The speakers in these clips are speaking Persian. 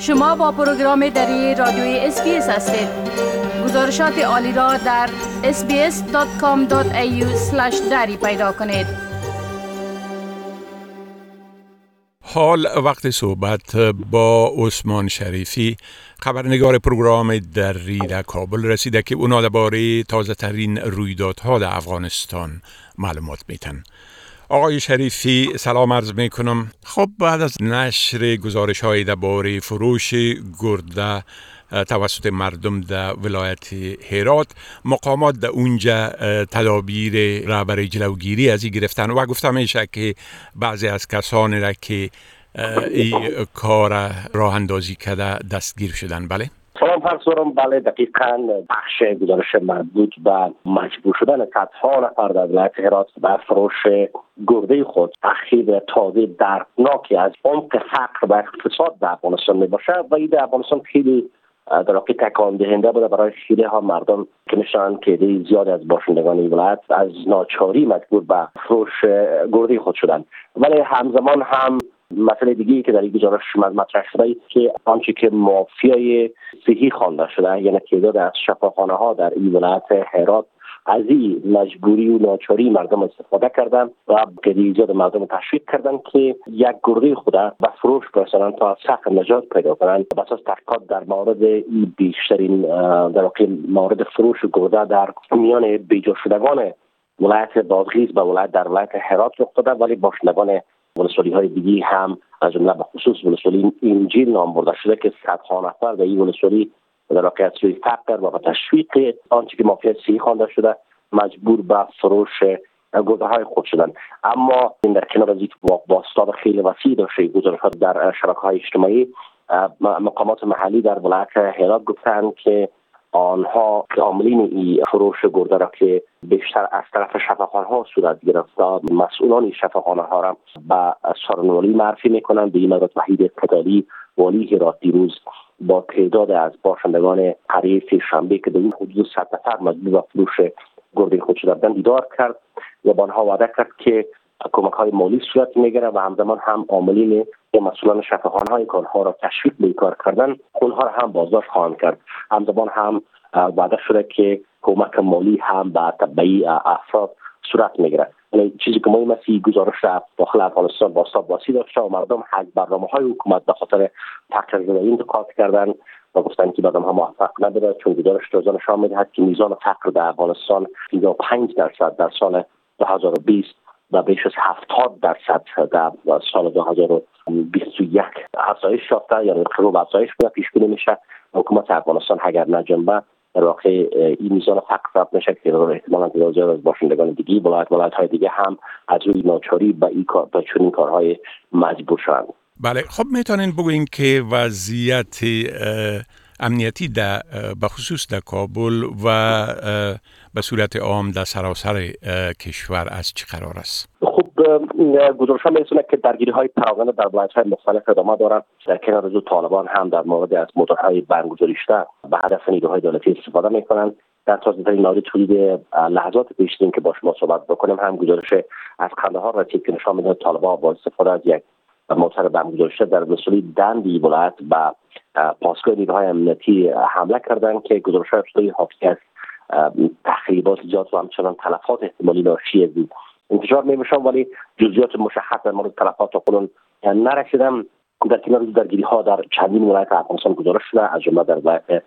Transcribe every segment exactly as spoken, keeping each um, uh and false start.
شما با پروگرام دری رادیوی اس بی اس هستید. گزارشات عالی را در اس بی اس دات کام دات ای یو اسلش دری پیدا کنید. حال وقت صحبت با عثمان شریفی، خبرنگار پروگرام دری در کابل رسیده که اونا درباره تازه ترین رویدادها در افغانستان معلومات میتن. آقای شریفی سلام عرض میکنم. خب بعد از نشر گزارش های درباره فروش گرده توسط مردم در ولایت هرات، مقامات در اونجا تدابیر را برای جلوگیری از این گرفتن و گفتم میشه که بعضی از کسانی را که این کار راه اندازی کرده دستگیر شدن. بله سلام فرسورم. بله دقیقاً بخش گزارش مربوط به مجبور شدن صدها نفر در ولایت هرات به فروش گرده خود تخریب تازه دردناکی از عمق فقر و اقتصاد در افغانستان می باشد و این در افغانستان خیلی در واقع تکان دهنده بوده برای خیلی ها مردم که میشن که زیاد از باشندگان این ولایت از ناچاری مجبور به فروش گرده خود شدن. ولی همزمان هم مسئله دیگه‌ای که در این گزارش مطرح شده است که آنچه که مافیای صحی خوانده شده، یعنی تعداد از شفاخانه ها در این ولایت هرات از این مجبوری و ناچاری مردم استفاده کردن و که زیاد مردم تشویق کردن که یک گرده خود به فروش برسانن تا از فقر نجات پیدا کنند. بس از تحقیقات در مورد این بیشترین در واقع مورد فروش گرده در میان بیجا شدگان ولایت بادغیس به ولایت در ولایت هرات رخ داده، ولی باشندگان ولسوالی های دیگی هم از جمله به خصوص ولسوالی انجیل نام برده شده که صدها نفر در این ولسوالی در واقع از سوی فقر و تشویق آنچه که مافیا صحی خوانده شده مجبور به فروش گرده های خود شدن. اما این در کنار از این بازتاب خیلی وسیع داشته گزارشات در شبکه‌های اجتماعی، مقامات محلی در ولایت هرات گفتند که آنها عاملین این فروش گرده را که بیشتر از طرف شفاخانه ها صورت گرفته، مسئولان شفاخانه ها را به سارنوالی معرفی میکنند. به این مورد وحید قتالی والی هرات دیروز با تعداد از باشندگان قریه سه‌شنبه که در این حدود صد نفر مجبور به فروش گرده خود شدند دیدار کرد و با آنها وعده کرد که کمک های مالی صورت میگیره و همزمان هم عاملین مسئولان شفاخانه های که آنها را تشویق به کار کردن اونها را هم بازداشت خواهند کرد. همزمان هم وعده شده که کمک مالی هم به تبعی افراد صورت میگیره. یعنی چیزی که مهم است گزارش داخل افغانستان با حساب واسی داشته و مردم از برنامه‌های حکومت به خاطر فقر زدایی انتقاد کردن و گفتن که بعد آنها موفق نبوده، چون گزارش تازه نشان میدهد که میزان فقر در افغانستان پنجاه و پنج درصد در سال دو هزار و بیست و بیش از هفتاد درصد در سال دو هزار و بیست و یک افزایش یافته، یعنی خروج افزایش بوده. پیش بینی میشه حکومت افغانستان اگر نجنبه در واقع این میزان فقر ضبط میشه که احتمالاً تعداد زیاد از باشندگان دیگه ولایت ولایت های دیگه هم از روی ناچاری به این کار به چنین کارهای مجبور شدند. بله، خب میتونین بگوین که وضعیت امنیتی در بخصوص در کابل و به صورت عام در سراسر کشور از چه قرار است؟ خب گزارش ها می‌رسونه که درگیری های پراکنده در ولایت‌های مختلف ادامه دارد. در کنار از طالبان هم در مورد از موتورهای برگزاری شده به هدف نیروهای دولتی استفاده می‌کنند. در تازه‌ترین مورد حدود لحظات پیش که با شما صحبت بکنیم هم گزارش از قندهار رسید که نشان می‌دهد طالبان با استفاده از یک موتور برگزاری شده در ولسوالی دندی ولایت به پاسگاه نیروهای امنیتی حمله کردند که گزارش‌های ابتدایی حاکی از تخریبات زیاد و همچنان تلفات احتمالی ناشی از انتشار می‌باشند، ولی جزئیات مشخص در مورد تلفات خودن نرسیدم. در کنار درگیری ها در چندین ولایت افغانستان گزارش شده، از جمله در ولایت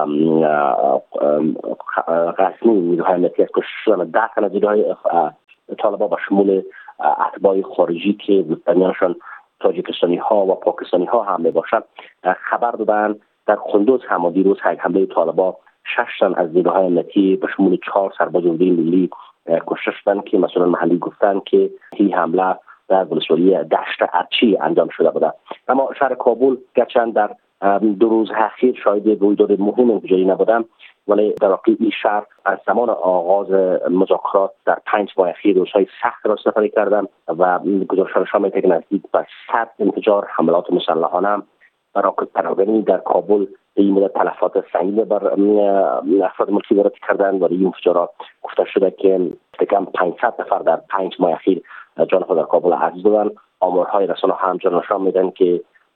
غزنی نیروهای امنیتی از کشته شدن ده تن از نیروهای طالبان به شمول اتباع خارجی که وطنیانشان تاجیکستانی ها و پاکستانی ها هم میباشند خبر دادن. در قندوز هم دیروز یک حمله طالبان شش تن از نیروهای امنیتی به شمول چهار سرباز اردوی ملی کشته شدند که مسئولان محلی گفتند که این حمله در ولسوالی دشت ارچی انجام شده بوده. اما شهر کابل گرچند در دو روز اخیر شاهد رویداد مهم انفجاری نبودم، ولی در واقع این شهر از زمان آغاز مذاکرات در پنج ماه اخیر روزهای سخت را سپری کردن و گزارش‌ها نشان می‌دهد که نزدیک به صد انفجار حملات مسلحانه راکت پراکنی در کابل به این مدت تلفات سنگین بر افراد ملکی وارد کردند. ولی این انفجارات گفته شده که کم پانصد نفر در پنج ماه اخیر جان خود در کابل عزیز دادند. آمارهای رسانه همچنان نشان میدن که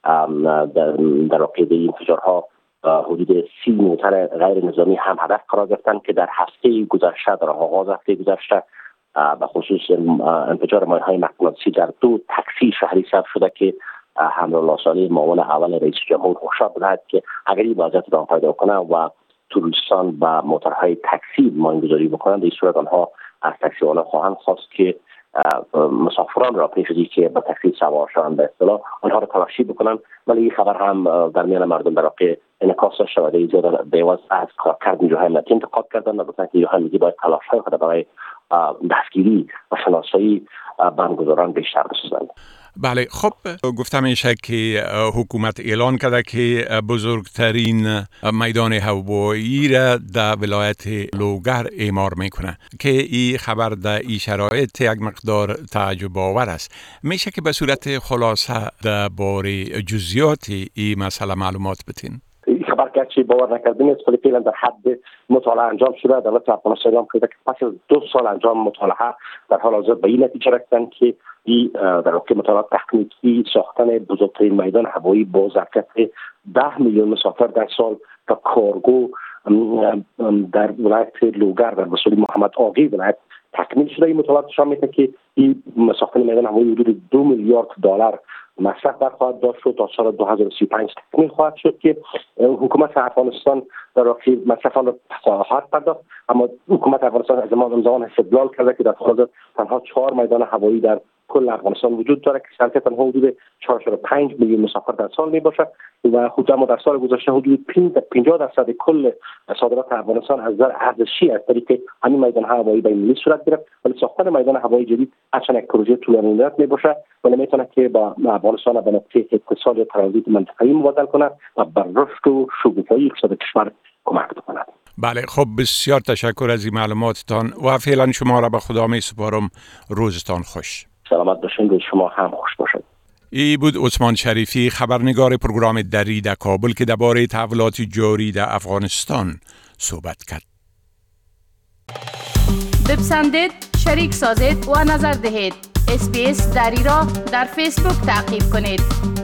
در واقع این انفجارها حدود سی موتر غیر نظامی هم هدف قرار گرفتند که در هفته گذشته در آغاز هفته گذشته به خصوص انفجار مایع‌های مغناطیسی در دو تاکسی شهری ثبت شده که حمل لاسانی معاون اول رئیس جمهور هشدار بدهد که اگر این وضعیت ادامه پیدا کنه و توریستان و موترهای تاکسی ماینگذاری بکنند، در این صورت آنها از تاکسی‌ها خواهند خواست که مسافران را پیش از اینکه به تاکسی سوار شوند به اصطلاح آنها را تلاشی بکنند. ولی این خبر هم در میان مردم در واقع انعکاس داشته و در اینجا به عوض از کارکرد نیروهای امنیتی انتقاد کردند و گفتند که نیروهای امنیتی باید تلاش‌های خود برای دستگیری و شناسایی بمبگذاران بیشتر بسازند. بله، خب گفتم میشه که حکومت اعلان کرده که بزرگترین میدان هوایی را در ولایت لوگر اعمار میکنه که این خبر در این شرایط یک مقدار تعجب آور است. میشه که به صورت خلاصه درباره جزئیات این مسئله معلومات بدین؟ این خبر گرچه باور نکردنی است، ولی فعلا در حد مطالعه انجام شده. دولت افغانستان اعلام کرده که پس از دو سال انجام مطالعه در حال حاضر به این نتیجه رسیدند که این در واقع مطالعات تکنیکی ساختن بزرگترین میدان هوایی با ظرفیت ده میلیون مسافر در سال و کارگو در ولایت لوگر در ولسوالی محمد آقی ولایت تکمیل شده. این مطالعات نشان میده که این ساختن میدان هوایی حدود دو میلیارد دلار مصرف در خواهد داشت و تا سال دو هزار و سی و پنج تکمیل خواهد شد که حکومت افغانستان در واقع مصرف آن را خواهد پرداخت. اما حکومت افغانستان از زمان زمان استدلال کرده که در حال تنها چهار میدان هوایی در کل افغانستان وجود داره که ظرفیت تنها حدود چهار و پنج میلیون مسافر در سال می باشد و حدود در سال گذشته حدود پنجاه درصد کل صادرات افغانستان از نظر ارزشی از طریق همین میدان هوایی بین المللی صورت گرفت. ولی ساختن میدان هوایی جدید اصلا یک پروژه طولانی مدت می باشه ولی میتونه که با افغانستان به نقطه اتصال یا ترانزیت منطقه‌ای مبادله کنه و بر رشد و شکوفایی اقتصاد کشور کمک بکنه. بله، خب بسیار تشکر از این معلوماتتان و فعلا شما را به خدا می سپارم. روزتان خوش. سلامت باشین. روز شما هم خوش باشد. ای بود عثمان شریفی، خبرنگار پروگرام دری در کابل که درباره تحولات جاری در افغانستان صحبت کرد. بپسندید، شریک سازید و نظر دهید. اس بی اس دری را در فیسبوک تعقیب کنید.